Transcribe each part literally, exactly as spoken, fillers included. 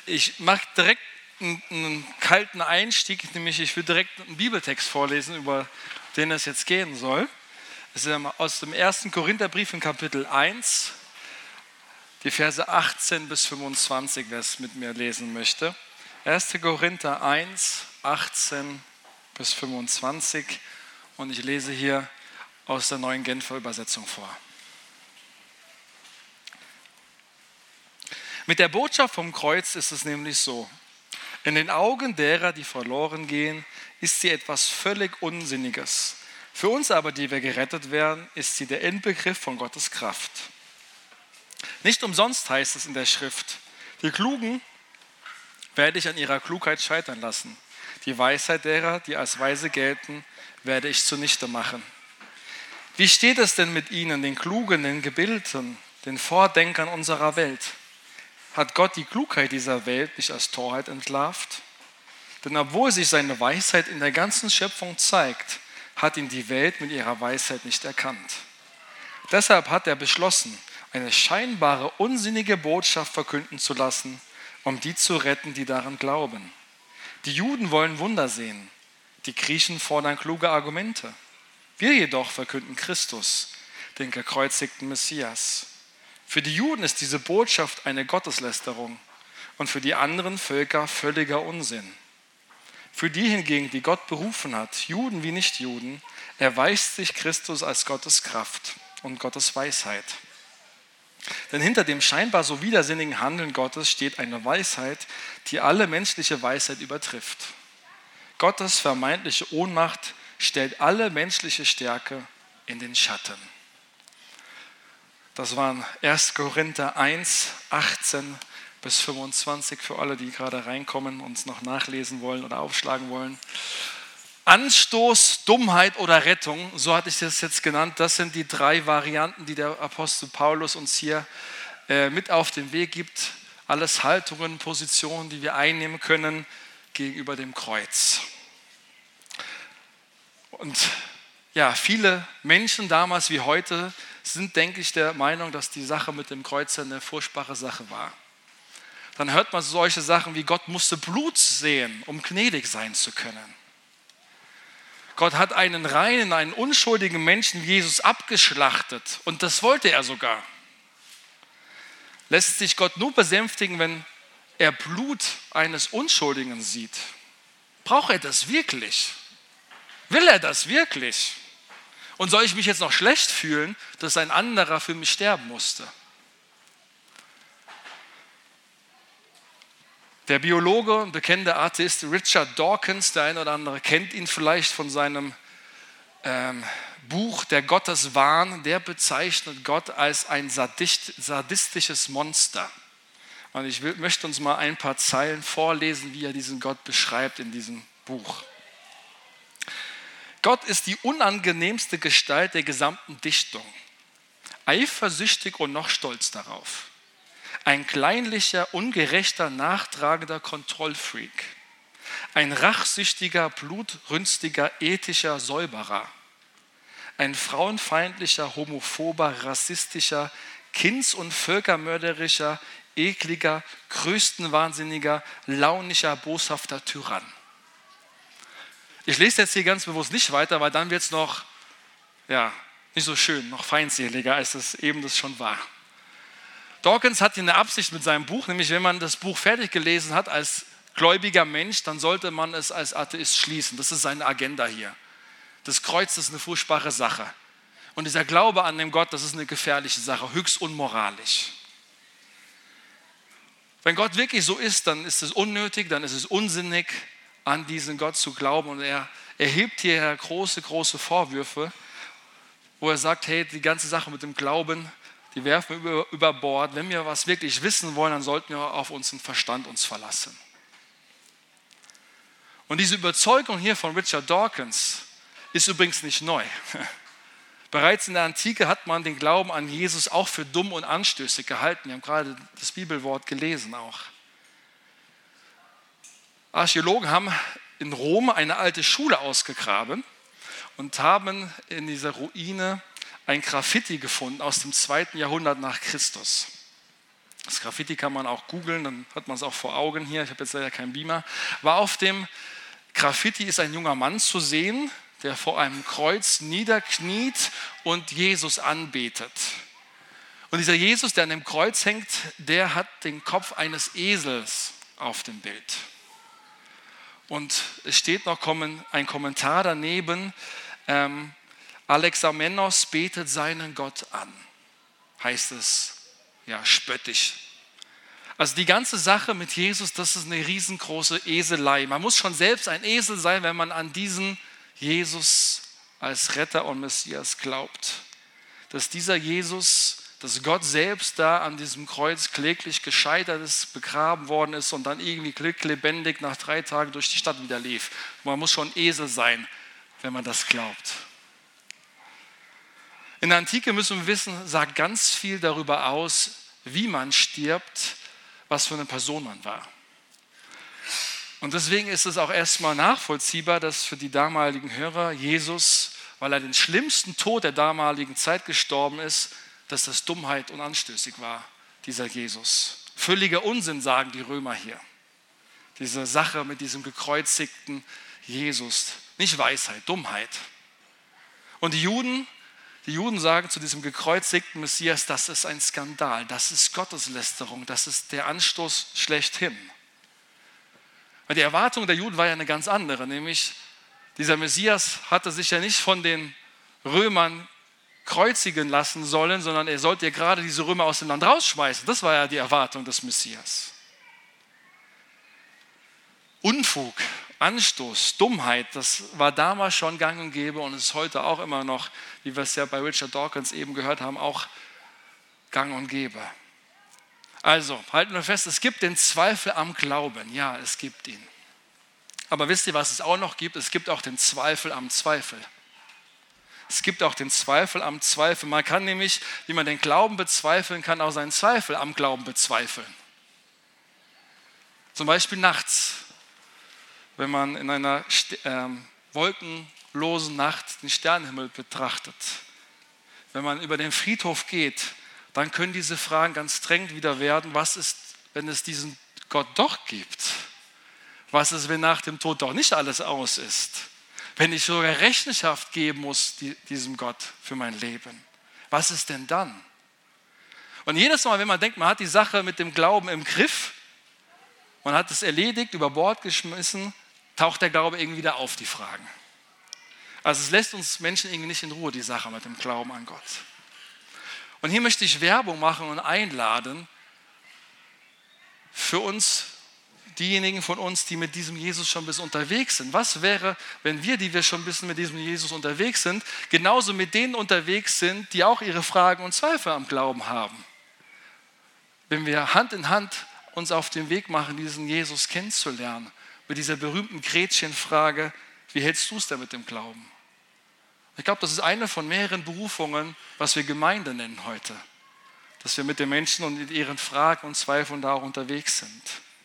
Ich mache direkt einen, einen kalten Einstieg, nämlich ich will direkt einen Bibeltext vorlesen, über den es jetzt gehen soll. Das ist aus dem ersten Korintherbrief in Kapitel eins, die Verse achtzehn bis fünfundzwanzig, wer es mit mir lesen möchte. erster Korinther eins, achtzehn bis fünfundzwanzig, und ich lese hier aus der neuen Genfer Übersetzung vor. Mit der Botschaft vom Kreuz ist es nämlich so: In den Augen derer, die verloren gehen, ist sie etwas völlig Unsinniges. Für uns aber, die wir gerettet werden, ist sie der Inbegriff von Gottes Kraft. Nicht umsonst heißt es in der Schrift: Die Klugen werde ich an ihrer Klugheit scheitern lassen. Die Weisheit derer, die als weise gelten, werde ich zunichte machen. Wie steht es denn mit ihnen, den Klugen, den Gebildeten, den Vordenkern unserer Welt? Hat Gott die Klugheit dieser Welt nicht als Torheit entlarvt? Denn obwohl sich seine Weisheit in der ganzen Schöpfung zeigt, hat ihn die Welt mit ihrer Weisheit nicht erkannt. Deshalb hat er beschlossen, eine scheinbare, unsinnige Botschaft verkünden zu lassen, um die zu retten, die daran glauben. Die Juden wollen Wunder sehen, die Griechen fordern kluge Argumente. Wir jedoch verkünden Christus, den gekreuzigten Messias. Für die Juden ist diese Botschaft eine Gotteslästerung und für die anderen Völker völliger Unsinn. Für die hingegen, die Gott berufen hat, Juden wie Nichtjuden, erweist sich Christus als Gottes Kraft und Gottes Weisheit. Denn hinter dem scheinbar so widersinnigen Handeln Gottes steht eine Weisheit, die alle menschliche Weisheit übertrifft. Gottes vermeintliche Ohnmacht stellt alle menschliche Stärke in den Schatten. Das waren erster Korinther eins, achtzehn bis fünfundzwanzig für alle, die gerade reinkommen und es noch nachlesen wollen oder aufschlagen wollen. Anstoß, Dummheit oder Rettung, so hatte ich das jetzt genannt, das sind die drei Varianten, die der Apostel Paulus uns hier äh, mit auf den Weg gibt. Alles Haltungen, Positionen, die wir einnehmen können gegenüber dem Kreuz. Und ja, viele Menschen damals wie heute sind, denke ich, der Meinung, dass die Sache mit dem Kreuz eine furchtbare Sache war. Dann hört man solche Sachen wie: Gott musste Blut sehen, um gnädig sein zu können. Gott hat einen reinen, einen unschuldigen Menschen wie Jesus abgeschlachtet, und das wollte er sogar. Lässt sich Gott nur besänftigen, wenn er Blut eines Unschuldigen sieht? Braucht er das wirklich? Will er das wirklich? Und soll ich mich jetzt noch schlecht fühlen, dass ein anderer für mich sterben musste? Der Biologe und bekannte Atheist Richard Dawkins, der eine oder andere kennt ihn vielleicht von seinem ähm, Buch Der Gotteswahn, der bezeichnet Gott als ein sadist, sadistisches Monster. Und ich will, möchte uns mal ein paar Zeilen vorlesen, wie er diesen Gott beschreibt in diesem Buch. Gott ist die unangenehmste Gestalt der gesamten Dichtung, eifersüchtig und noch stolz darauf. Ein kleinlicher, ungerechter, nachtragender Kontrollfreak. Ein rachsüchtiger, blutrünstiger, ethischer Säuberer. Ein frauenfeindlicher, homophober, rassistischer, kinds- und völkermörderischer, ekliger, größtenwahnsinniger, launischer, boshafter Tyrann. Ich lese jetzt hier ganz bewusst nicht weiter, weil dann wird es noch, ja, nicht so schön, noch feindseliger, als es eben das schon war. Dawkins hat hier eine Absicht mit seinem Buch, nämlich wenn man das Buch fertig gelesen hat als gläubiger Mensch, dann sollte man es als Atheist schließen. Das ist seine Agenda hier. Das Kreuz ist eine furchtbare Sache. Und dieser Glaube an den Gott, das ist eine gefährliche Sache, höchst unmoralisch. Wenn Gott wirklich so ist, dann ist es unnötig, dann ist es unsinnig, an diesen Gott zu glauben. Und er erhebt hier große, große Vorwürfe, wo er sagt, hey, die ganze Sache mit dem Glauben, die werfen wir über, über Bord. Wenn wir was wirklich wissen wollen, dann sollten wir auf unseren Verstand uns verlassen. Und diese Überzeugung hier von Richard Dawkins ist übrigens nicht neu. Bereits in der Antike hat man den Glauben an Jesus auch für dumm und anstößig gehalten. Wir haben gerade das Bibelwort gelesen auch. Archäologen haben in Rom eine alte Schule ausgegraben und haben in dieser Ruine ein Graffiti gefunden aus dem zweiten Jahrhundert nach Christus. Das Graffiti kann man auch googeln, dann hat man es auch vor Augen hier. Ich habe jetzt leider keinen Beamer. Aber auf dem Graffiti ist ein junger Mann zu sehen, der vor einem Kreuz niederkniet und Jesus anbetet. Und dieser Jesus, der an dem Kreuz hängt, der hat den Kopf eines Esels auf dem Bild. Und es steht noch ein Kommentar daneben, ähm, Alexamenos betet seinen Gott an, heißt es, ja, spöttisch. Also die ganze Sache mit Jesus, das ist eine riesengroße Eselei. Man muss schon selbst ein Esel sein, wenn man an diesen Jesus als Retter und Messias glaubt. Dass dieser Jesus, dass Gott selbst da an diesem Kreuz kläglich gescheitert ist, begraben worden ist und dann irgendwie quicklebendig nach drei Tagen durch die Stadt wieder lief. Man muss schon Esel sein, wenn man das glaubt. In der Antike müssen wir wissen, sagt ganz viel darüber aus, wie man stirbt, was für eine Person man war. Und deswegen ist es auch erstmal nachvollziehbar, dass für die damaligen Hörer Jesus, weil er den schlimmsten Tod der damaligen Zeit gestorben ist, dass das Dummheit und anstößig war, dieser Jesus. Völliger Unsinn, sagen die Römer hier. Diese Sache mit diesem gekreuzigten Jesus. Nicht Weisheit, Dummheit. Und die Juden, die Juden sagen zu diesem gekreuzigten Messias, das ist ein Skandal, das ist Gotteslästerung, das ist der Anstoß schlechthin. Weil die Erwartung der Juden war ja eine ganz andere, nämlich dieser Messias hatte sich ja nicht von den Römern kreuzigen lassen sollen, sondern er sollte ja gerade diese Römer aus dem Land rausschmeißen. Das war ja die Erwartung des Messias. Unfug, Anstoß, Dummheit, das war damals schon gang und gäbe und ist heute auch immer noch, wie wir es ja bei Richard Dawkins eben gehört haben, auch gang und gäbe. Also, halten wir fest, es gibt den Zweifel am Glauben. Ja, es gibt ihn. Aber wisst ihr, was es auch noch gibt? Es gibt auch den Zweifel am Zweifel. Es gibt auch den Zweifel am Zweifel. Man kann nämlich, wie man den Glauben bezweifeln kann, auch seinen Zweifel am Glauben bezweifeln. Zum Beispiel nachts, wenn man in einer äh, wolkenlosen Nacht den Sternenhimmel betrachtet. Wenn man über den Friedhof geht, dann können diese Fragen ganz drängend wieder werden. Was ist, wenn es diesen Gott doch gibt? Was ist, wenn nach dem Tod doch nicht alles aus ist? Wenn ich sogar Rechenschaft geben muss die, diesem Gott für mein Leben? Was ist denn dann? Und jedes Mal, wenn man denkt, man hat die Sache mit dem Glauben im Griff, man hat es erledigt, über Bord geschmissen, taucht der Glaube irgendwie wieder auf, die Fragen. Also es lässt uns Menschen irgendwie nicht in Ruhe, die Sache mit dem Glauben an Gott. Und hier möchte ich Werbung machen und einladen für uns, diejenigen von uns, die mit diesem Jesus schon ein bisschen unterwegs sind. Was wäre, wenn wir, die wir schon ein bisschen mit diesem Jesus unterwegs sind, genauso mit denen unterwegs sind, die auch ihre Fragen und Zweifel am Glauben haben? Wenn wir Hand in Hand uns auf den Weg machen, diesen Jesus kennenzulernen, mit dieser berühmten Gretchenfrage, wie hältst du es denn mit dem Glauben? Ich glaube, das ist eine von mehreren Berufungen, was wir Gemeinde nennen heute. Dass wir mit den Menschen und ihren Fragen und Zweifeln da auch unterwegs sind.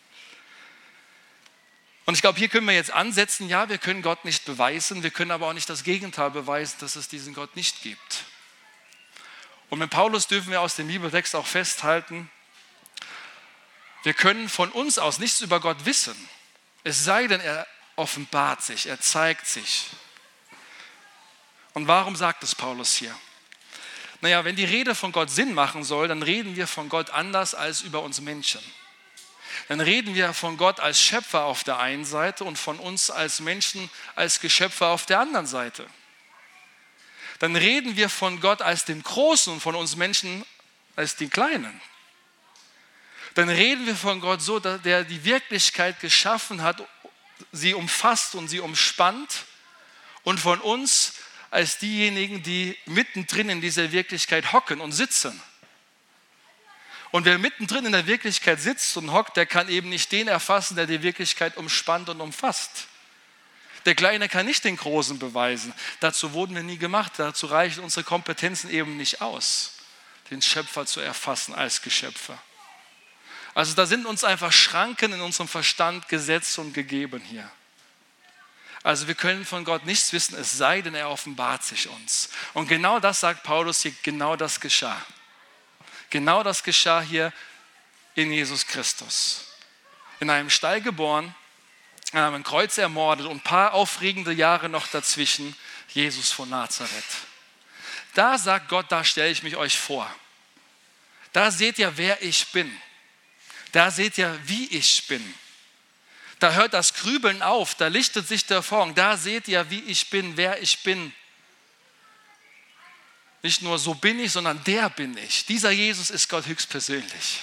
Und ich glaube, hier können wir jetzt ansetzen, ja, wir können Gott nicht beweisen, wir können aber auch nicht das Gegenteil beweisen, dass es diesen Gott nicht gibt. Und mit Paulus dürfen wir aus dem Bibeltext auch festhalten, wir können von uns aus nichts über Gott wissen, es sei denn, er offenbart sich, er zeigt sich. Und warum sagt es Paulus hier? Naja, wenn die Rede von Gott Sinn machen soll, dann reden wir von Gott anders als über uns Menschen. Dann reden wir von Gott als Schöpfer auf der einen Seite und von uns als Menschen als Geschöpfe auf der anderen Seite. Dann reden wir von Gott als dem Großen und von uns Menschen als den Kleinen. Dann reden wir von Gott so, dass der die Wirklichkeit geschaffen hat, sie umfasst und sie umspannt und von uns als diejenigen, die mittendrin in dieser Wirklichkeit hocken und sitzen. Und wer mittendrin in der Wirklichkeit sitzt und hockt, der kann eben nicht den erfassen, der die Wirklichkeit umspannt und umfasst. Der Kleine kann nicht den Großen beweisen. Dazu wurden wir nie gemacht. Dazu reichen unsere Kompetenzen eben nicht aus, den Schöpfer zu erfassen als Geschöpfe. Also da sind uns einfach Schranken in unserem Verstand gesetzt und gegeben hier. Also wir können von Gott nichts wissen, es sei denn, er offenbart sich uns. Und genau das sagt Paulus hier, genau das geschah. Genau das geschah hier in Jesus Christus. In einem Stall geboren, an einem Kreuz ermordet und ein paar aufregende Jahre noch dazwischen, Jesus von Nazareth. Da sagt Gott, da stelle ich mich euch vor. Da seht ihr, wer ich bin. Da seht ihr, wie ich bin. Da hört das Grübeln auf, da lichtet sich der Vorhang. Da seht ihr, wie ich bin, wer ich bin. Nicht nur so bin ich, sondern der bin ich. Dieser Jesus ist Gott höchstpersönlich.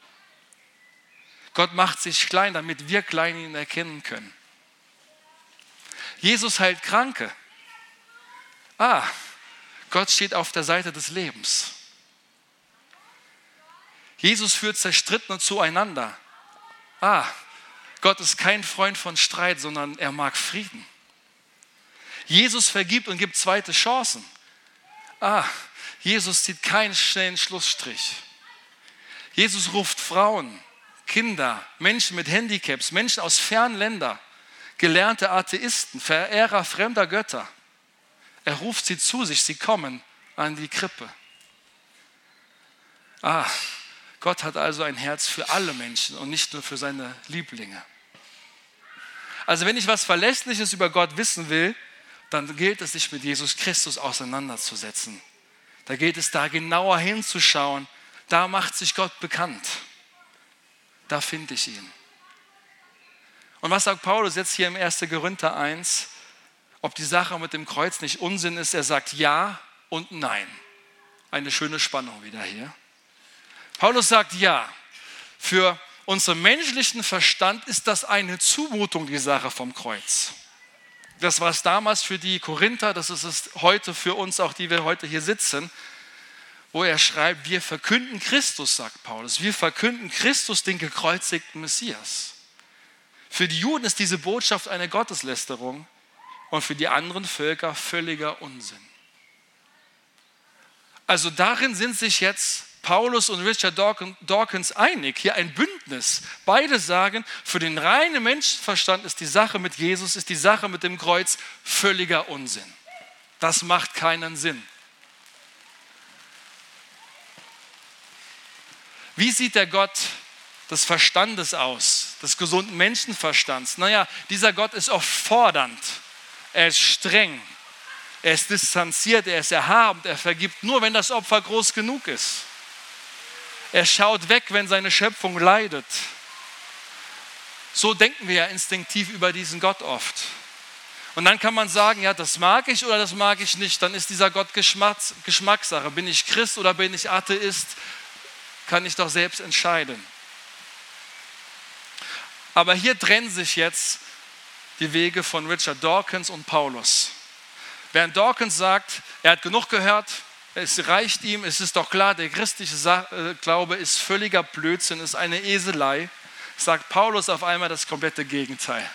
Gott macht sich klein, damit wir klein ihn erkennen können. Jesus heilt Kranke. Ah, Gott steht auf der Seite des Lebens. Jesus führt Zerstrittene zueinander. Ah, Gott ist kein Freund von Streit, sondern er mag Frieden. Jesus vergibt und gibt zweite Chancen. Ah, Jesus zieht keinen schnellen Schlussstrich. Jesus ruft Frauen, Kinder, Menschen mit Handicaps, Menschen aus fernen Ländern, gelernte Atheisten, Verehrer fremder Götter. Er ruft sie zu sich, sie kommen an die Krippe. Ah, Gott hat also ein Herz für alle Menschen und nicht nur für seine Lieblinge. Also wenn ich was Verlässliches über Gott wissen will, dann gilt es, sich mit Jesus Christus auseinanderzusetzen. Da geht es, da genauer hinzuschauen. Da macht sich Gott bekannt. Da finde ich ihn. Und was sagt Paulus jetzt hier im ersten Korinther eins? Ob die Sache mit dem Kreuz nicht Unsinn ist, er sagt ja und nein. Eine schöne Spannung wieder hier. Paulus sagt ja, für unseren menschlichen Verstand ist das eine Zumutung, die Sache vom Kreuz. Das war es damals für die Korinther, das ist es heute für uns, auch die wir heute hier sitzen, wo er schreibt, wir verkünden Christus, sagt Paulus, wir verkünden Christus, den gekreuzigten Messias. Für die Juden ist diese Botschaft eine Gotteslästerung und für die anderen Völker völliger Unsinn. Also darin sind sich jetzt Paulus und Richard Dawkins einig, hier ein Bündnis. Beide sagen, für den reinen Menschenverstand ist die Sache mit Jesus, ist die Sache mit dem Kreuz völliger Unsinn. Das macht keinen Sinn. Wie sieht der Gott des Verstandes aus, des gesunden Menschenverstands? Naja, dieser Gott ist oft fordernd, er ist streng, er ist distanziert, er ist erhabend, er vergibt nur, wenn das Opfer groß genug ist. Er schaut weg, wenn seine Schöpfung leidet. So denken wir ja instinktiv über diesen Gott oft. Und dann kann man sagen, ja, das mag ich oder das mag ich nicht. Dann ist dieser Gott Geschmacks- Geschmackssache. Bin ich Christ oder bin ich Atheist? Kann ich doch selbst entscheiden. Aber hier trennen sich jetzt die Wege von Richard Dawkins und Paulus. Während Dawkins sagt, er hat genug gehört, es reicht ihm, es ist doch klar, der christliche Glaube ist völliger Blödsinn, ist eine Eselei, sagt Paulus auf einmal das komplette Gegenteil.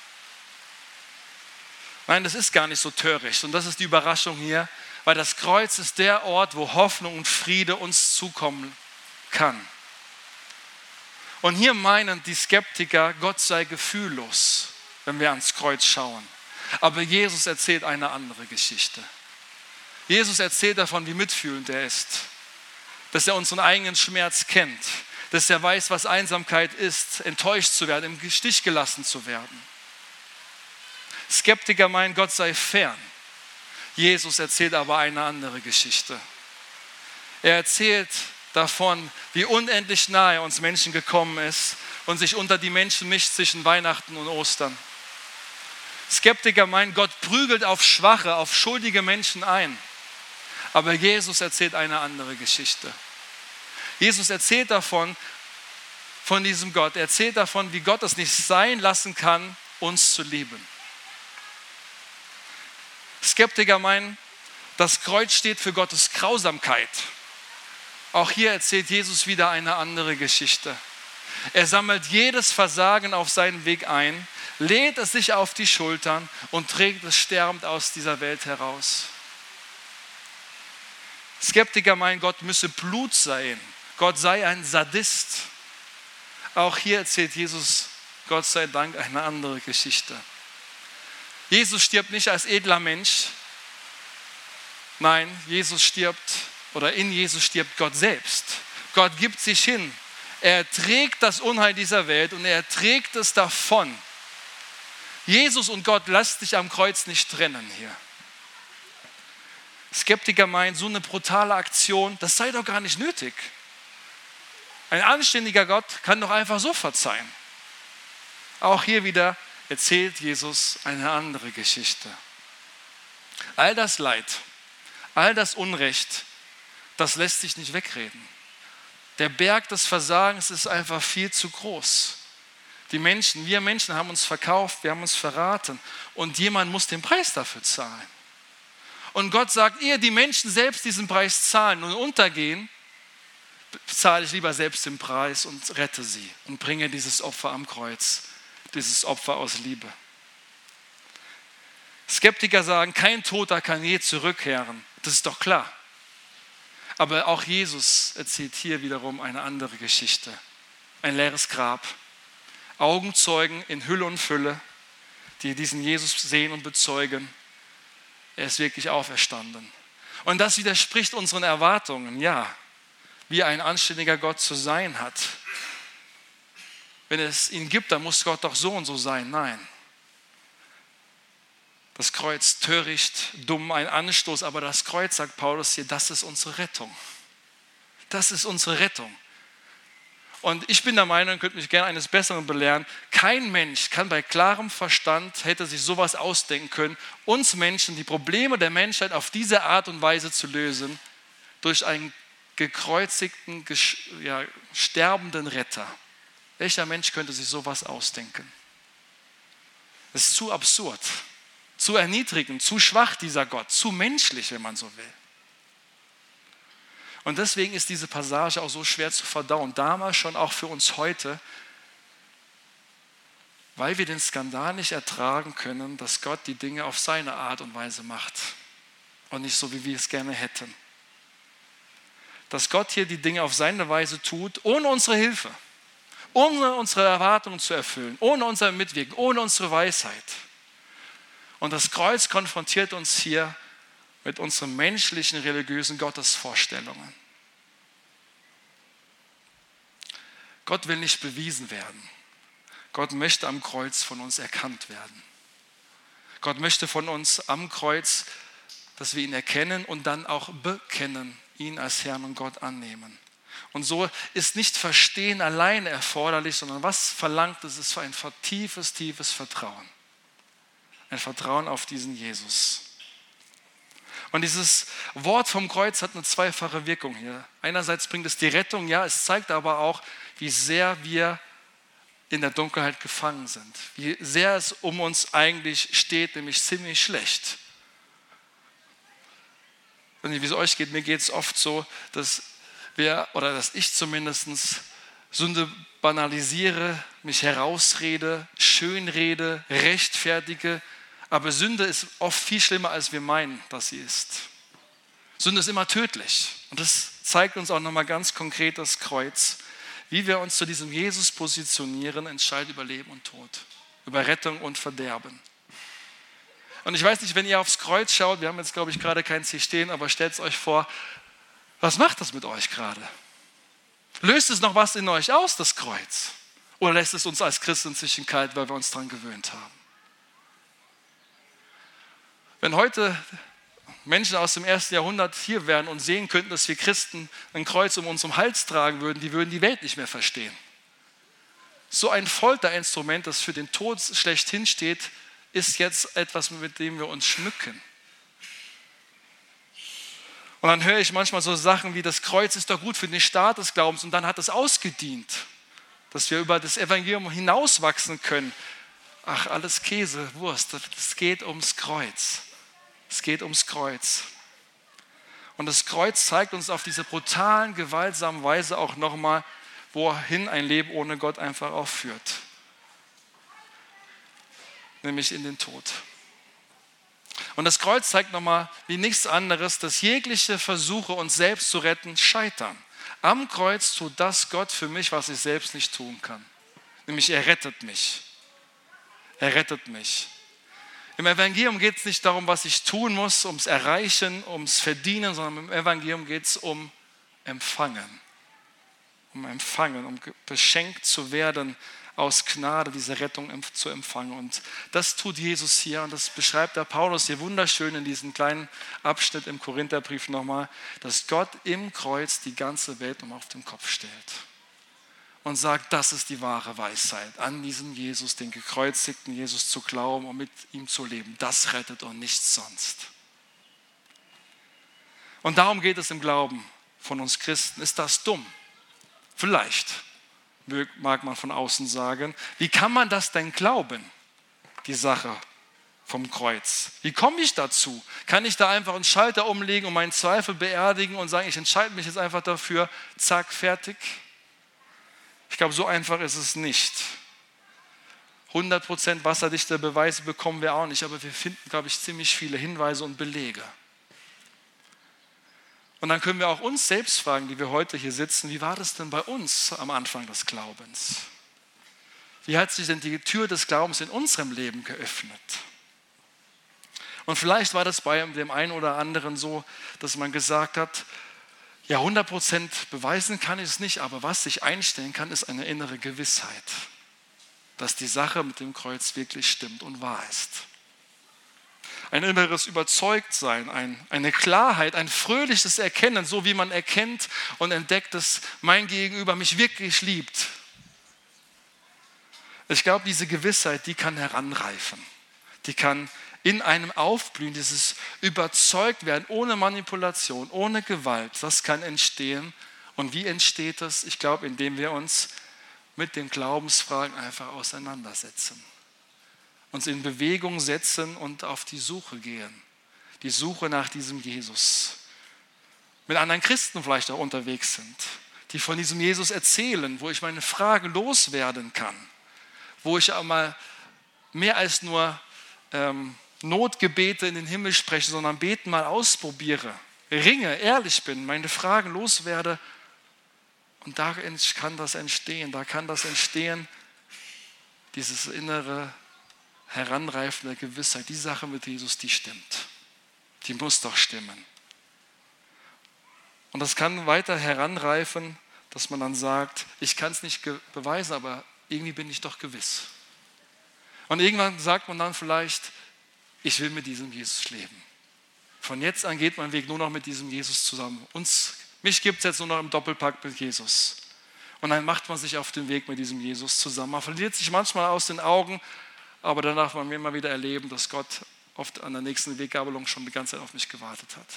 Nein, das ist gar nicht so töricht und das ist die Überraschung hier, weil das Kreuz ist der Ort, wo Hoffnung und Friede uns zukommen kann. Und hier meinen die Skeptiker, Gott sei gefühllos, wenn wir ans Kreuz schauen. Aber Jesus erzählt eine andere Geschichte. Jesus erzählt davon, wie mitfühlend er ist, dass er unseren eigenen Schmerz kennt, dass er weiß, was Einsamkeit ist, enttäuscht zu werden, im Stich gelassen zu werden. Skeptiker meinen, Gott sei fern. Jesus erzählt aber eine andere Geschichte. Er erzählt davon, wie unendlich nahe uns Menschen gekommen ist und sich unter die Menschen mischt zwischen Weihnachten und Ostern. Skeptiker meinen, Gott prügelt auf schwache, auf schuldige Menschen ein. Aber Jesus erzählt eine andere Geschichte. Jesus erzählt davon, von diesem Gott. Er erzählt davon, wie Gott es nicht sein lassen kann, uns zu lieben. Skeptiker meinen, das Kreuz steht für Gottes Grausamkeit. Auch hier erzählt Jesus wieder eine andere Geschichte. Er sammelt jedes Versagen auf seinen Weg ein, lädt es sich auf die Schultern und trägt es sterbend aus dieser Welt heraus. Skeptiker meinen, Gott müsse Blut sein. Gott sei ein Sadist. Auch hier erzählt Jesus, Gott sei Dank, eine andere Geschichte. Jesus stirbt nicht als edler Mensch. Nein, Jesus stirbt oder in Jesus stirbt Gott selbst. Gott gibt sich hin. Er trägt das Unheil dieser Welt und er trägt es davon. Jesus und Gott lässt sich am Kreuz nicht trennen hier. Skeptiker meinen, so eine brutale Aktion, das sei doch gar nicht nötig. Ein anständiger Gott kann doch einfach so verzeihen. Auch hier wieder erzählt Jesus eine andere Geschichte. All das Leid, all das Unrecht, das lässt sich nicht wegreden. Der Berg des Versagens ist einfach viel zu groß. Die Menschen, wir Menschen haben uns verkauft, wir haben uns verraten und jemand muss den Preis dafür zahlen. Und Gott sagt, ehe die Menschen selbst diesen Preis zahlen und untergehen, zahle ich lieber selbst den Preis und rette sie und bringe dieses Opfer am Kreuz, dieses Opfer aus Liebe. Skeptiker sagen, kein Toter kann je zurückkehren. Das ist doch klar. Aber auch Jesus erzählt hier wiederum eine andere Geschichte. Ein leeres Grab, Augenzeugen in Hülle und Fülle, die diesen Jesus sehen und bezeugen. Er ist wirklich auferstanden. Und das widerspricht unseren Erwartungen, ja, wie ein anständiger Gott zu sein hat. Wenn es ihn gibt, dann muss Gott doch so und so sein. Nein. Das Kreuz töricht, dumm, ein Anstoß, aber das Kreuz, sagt Paulus hier, das ist unsere Rettung. Das ist unsere Rettung. Und ich bin der Meinung, ihr könnt mich gerne eines Besseren belehren, kein Mensch kann bei klarem Verstand, hätte sich sowas ausdenken können, uns Menschen, die Probleme der Menschheit auf diese Art und Weise zu lösen, durch einen gekreuzigten, ja, sterbenden Retter. Welcher Mensch könnte sich sowas ausdenken? Das ist zu absurd, zu erniedrigend, zu schwach dieser Gott, zu menschlich, wenn man so will. Und deswegen ist diese Passage auch so schwer zu verdauen, damals schon auch für uns heute, weil wir den Skandal nicht ertragen können, dass Gott die Dinge auf seine Art und Weise macht und nicht so, wie wir es gerne hätten. Dass Gott hier die Dinge auf seine Weise tut, ohne unsere Hilfe, ohne unsere Erwartungen zu erfüllen, ohne unser Mitwirken, ohne unsere Weisheit. Und das Kreuz konfrontiert uns hier mit unseren menschlichen, religiösen Gottesvorstellungen. Gott will nicht bewiesen werden. Gott möchte am Kreuz von uns erkannt werden. Gott möchte von uns am Kreuz, dass wir ihn erkennen und dann auch bekennen, ihn als Herrn und Gott annehmen. Und so ist nicht Verstehen alleine erforderlich, sondern was verlangt es, ist ein tiefes, tiefes Vertrauen. Ein Vertrauen auf diesen Jesus. Und dieses Wort vom Kreuz hat eine zweifache Wirkung hier. Einerseits bringt es die Rettung, ja, es zeigt aber auch, wie sehr wir in der Dunkelheit gefangen sind. Wie sehr es um uns eigentlich steht, nämlich ziemlich schlecht. Ich weiß nicht, wie es euch geht, mir geht es oft so, dass wir, oder dass ich zumindest Sünde banalisiere, mich herausrede, schönrede, rechtfertige. Aber Sünde ist oft viel schlimmer, als wir meinen, dass sie ist. Sünde ist immer tödlich. Und das zeigt uns auch nochmal ganz konkret das Kreuz, wie wir uns zu diesem Jesus positionieren, entscheidet über Leben und Tod, über Rettung und Verderben. Und ich weiß nicht, wenn ihr aufs Kreuz schaut, wir haben jetzt, glaube ich, gerade keins hier stehen, aber stellt es euch vor, was macht das mit euch gerade? Löst es noch was in euch aus, das Kreuz? Oder lässt es uns als Christen inzwischen kalt, weil wir uns daran gewöhnt haben? Wenn heute Menschen aus dem ersten Jahrhundert hier wären und sehen könnten, dass wir Christen ein Kreuz um unseren Hals tragen würden, die würden die Welt nicht mehr verstehen. So ein Folterinstrument, das für den Tod schlechthin steht, ist jetzt etwas, mit dem wir uns schmücken. Und dann höre ich manchmal so Sachen wie, das Kreuz ist doch gut für den Staat des Glaubens und dann hat es ausgedient, dass wir über das Evangelium hinauswachsen können. Ach, alles Käse, Wurst, es geht ums Kreuz. Es geht ums Kreuz. Und das Kreuz zeigt uns auf diese brutalen, gewaltsamen Weise auch nochmal, wohin ein Leben ohne Gott einfach auch führt. Nämlich in den Tod. Und das Kreuz zeigt nochmal, wie nichts anderes, dass jegliche Versuche, uns selbst zu retten, scheitern. Am Kreuz tut das Gott für mich, was ich selbst nicht tun kann. Nämlich er rettet mich. Er rettet mich. Im Evangelium geht es nicht darum, was ich tun muss, ums Erreichen, ums Verdienen, sondern im Evangelium geht es um Empfangen. um empfangen, um beschenkt zu werden, aus Gnade diese Rettung zu empfangen. Und das tut Jesus hier und das beschreibt der Paulus hier wunderschön in diesem kleinen Abschnitt im Korintherbrief nochmal, dass Gott im Kreuz die ganze Welt um auf den Kopf stellt und sagt, das ist die wahre Weisheit, an diesen Jesus, den gekreuzigten Jesus zu glauben und mit ihm zu leben. Das rettet und nichts sonst. Und darum geht es im Glauben von uns Christen. Ist das dumm? Vielleicht. Mag man von außen sagen. Wie kann man das denn glauben, die Sache vom Kreuz? Wie komme ich dazu? Kann ich da einfach einen Schalter umlegen und meinen Zweifel beerdigen und sagen, ich entscheide mich jetzt einfach dafür, zack, fertig? Ich glaube, so einfach ist es nicht. hundert Prozent wasserdichte Beweise bekommen wir auch nicht, aber wir finden, glaube ich, ziemlich viele Hinweise und Belege. Und dann können wir auch uns selbst fragen, die wir heute hier sitzen, wie war das denn bei uns am Anfang des Glaubens? Wie hat sich denn die Tür des Glaubens in unserem Leben geöffnet? Und vielleicht war das bei dem einen oder anderen so, dass man gesagt hat, ja, hundert Prozent beweisen kann ich es nicht, aber was ich einstellen kann, ist eine innere Gewissheit, dass die Sache mit dem Kreuz wirklich stimmt und wahr ist. Ein inneres Überzeugtsein, ein, eine Klarheit, ein fröhliches Erkennen, so wie man erkennt und entdeckt, dass mein Gegenüber mich wirklich liebt. Ich glaube, diese Gewissheit, die kann heranreifen. Die kann in einem aufblühen, dieses überzeugt werden, ohne Manipulation, ohne Gewalt. Das kann entstehen. Und wie entsteht das? Ich glaube, indem wir uns mit den Glaubensfragen einfach auseinandersetzen. Uns in Bewegung setzen und auf die Suche gehen. Die Suche nach diesem Jesus. Mit anderen Christen vielleicht auch unterwegs sind, die von diesem Jesus erzählen, wo ich meine Fragen loswerden kann. Wo ich auch mal mehr als nur ähm, Notgebete in den Himmel spreche, sondern beten mal ausprobiere. Ringe, ehrlich bin, meine Fragen loswerde. Und da kann das entstehen, da kann das entstehen, dieses innere heranreifende Gewissheit, die Sache mit Jesus, die stimmt. Die muss doch stimmen. Und das kann weiter heranreifen, dass man dann sagt, ich kann es nicht beweisen, aber irgendwie bin ich doch gewiss. Und irgendwann sagt man dann vielleicht, ich will mit diesem Jesus leben. Von jetzt an geht mein Weg nur noch mit diesem Jesus zusammen. Uns, mich gibt es jetzt nur noch im Doppelpack mit Jesus. Und dann macht man sich auf den Weg mit diesem Jesus zusammen. Man verliert sich manchmal aus den Augen, aber danach wollen wir immer wieder erleben, dass Gott oft an der nächsten Weggabelung schon die ganze Zeit auf mich gewartet hat.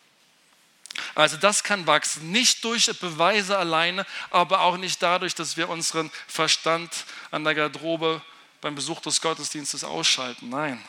Also das kann wachsen, nicht durch Beweise alleine, aber auch nicht dadurch, dass wir unseren Verstand an der Garderobe beim Besuch des Gottesdienstes ausschalten. Nein,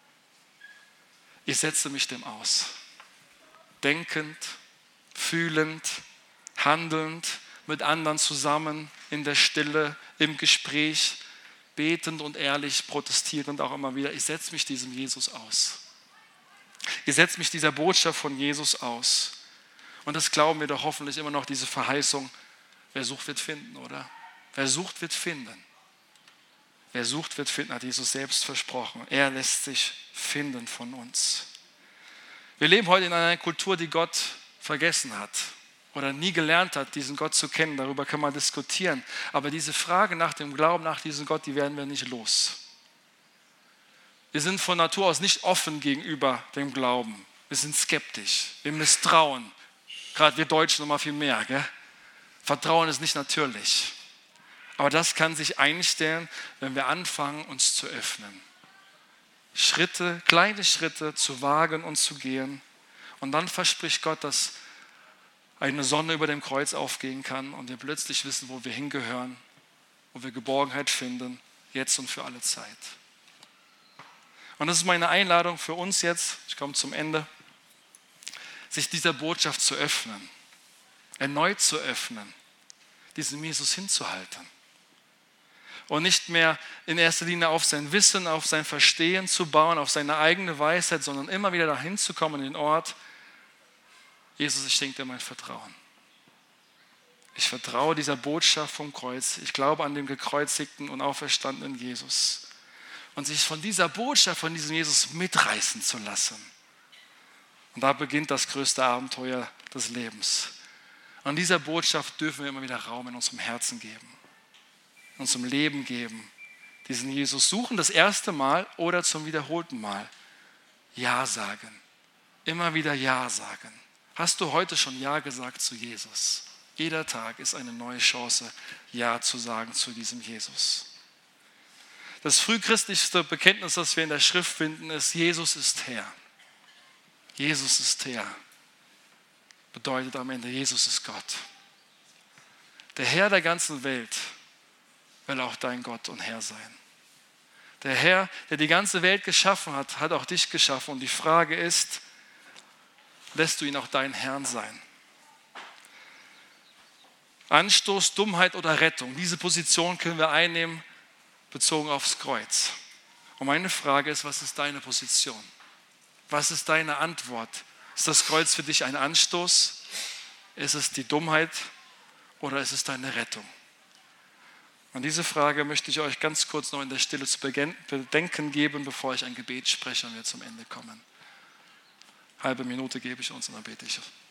ich setze mich dem aus. Denkend, fühlend, handelnd, mit anderen zusammen, in der Stille, im Gespräch, betend und ehrlich, protestierend auch immer wieder. Ich setze mich diesem Jesus aus. Ich setze mich dieser Botschaft von Jesus aus. Und das glauben wir doch hoffentlich immer noch, diese Verheißung, wer sucht, wird finden, oder? Wer sucht, wird finden. Wer sucht, wird finden, hat Jesus selbst versprochen. Er lässt sich finden von uns. Wir leben heute in einer Kultur, die Gott vergessen hat oder nie gelernt hat, diesen Gott zu kennen. Darüber kann man diskutieren. Aber diese Frage nach dem Glauben, nach diesem Gott, die werden wir nicht los. Wir sind von Natur aus nicht offen gegenüber dem Glauben. Wir sind skeptisch, wir misstrauen. Gerade wir Deutschen noch mal viel mehr. Gell? Vertrauen ist nicht natürlich. Aber das kann sich einstellen, wenn wir anfangen, uns zu öffnen. Schritte, kleine Schritte zu wagen und zu gehen. Und dann verspricht Gott, dass eine Sonne über dem Kreuz aufgehen kann und wir plötzlich wissen, wo wir hingehören, wo wir Geborgenheit finden, jetzt und für alle Zeit. Und das ist meine Einladung für uns jetzt, ich komme zum Ende, sich dieser Botschaft zu öffnen, erneut zu öffnen, diesem Jesus hinzuhalten. Und nicht mehr in erster Linie auf sein Wissen, auf sein Verstehen zu bauen, auf seine eigene Weisheit, sondern immer wieder dahin zu kommen, in den Ort, Jesus, ich schenke dir mein Vertrauen. Ich vertraue dieser Botschaft vom Kreuz. Ich glaube an den gekreuzigten und auferstandenen Jesus. Und sich von dieser Botschaft, von diesem Jesus mitreißen zu lassen. Und da beginnt das größte Abenteuer des Lebens. An dieser Botschaft dürfen wir immer wieder Raum in unserem Herzen geben, in unserem Leben geben. Diesen Jesus suchen, das erste Mal oder zum wiederholten Mal. Ja sagen. Immer wieder Ja sagen. Hast du heute schon Ja gesagt zu Jesus? Jeder Tag ist eine neue Chance, Ja zu sagen zu diesem Jesus. Das frühchristlichste Bekenntnis, das wir in der Schrift finden, ist: Jesus ist Herr. Jesus ist Herr. Bedeutet am Ende, Jesus ist Gott. Der Herr der ganzen Welt will auch dein Gott und Herr sein. Der Herr, der die ganze Welt geschaffen hat, hat auch dich geschaffen. Und die Frage ist, lässt du ihn auch dein Herrn sein? Anstoß, Dummheit oder Rettung. Diese Position können wir einnehmen, bezogen aufs Kreuz. Und meine Frage ist, was ist deine Position? Was ist deine Antwort? Ist das Kreuz für dich ein Anstoß? Ist es die Dummheit oder ist es deine Rettung? Und diese Frage möchte ich euch ganz kurz noch in der Stille zu bedenken geben, bevor ich ein Gebet spreche und wir zum Ende kommen. Halbe Minute gebe ich uns und dann bete ich.